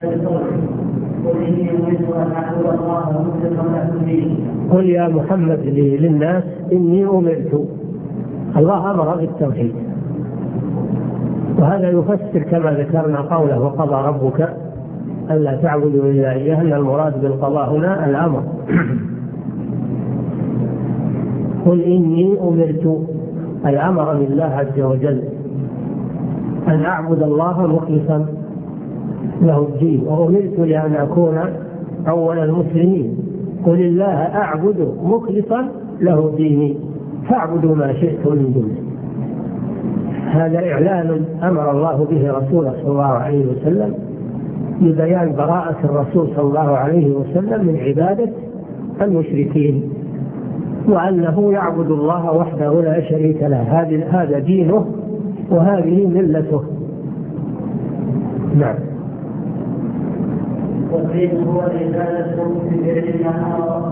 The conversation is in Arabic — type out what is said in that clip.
قل يا محمد للناس إني أمرت. الله أمر بالتوحيد، وهذا يفسر كما ذكرنا قوله وقضى ربك ألا تعبدوا إلا إياه، أن المراد بالقضاء هنا الأمر. قل إني أمرت أي أمرني الله عز وجل أن أعبد الله مخلصا له الدين، وأمرت لأن أكون أول المسلمين. قل الله أعبد مخلصا له ديني فاعبدوا ما شئتم من دونه. هذا إعلان أمر الله به رسوله صلى الله عليه وسلم لبيان براءة الرسول صلى الله عليه وسلم من عبادة المشركين، وأنه يعبد الله وحده لا شريك له. هذا دينه وهذه ملته. نعم. والدين هو العبادة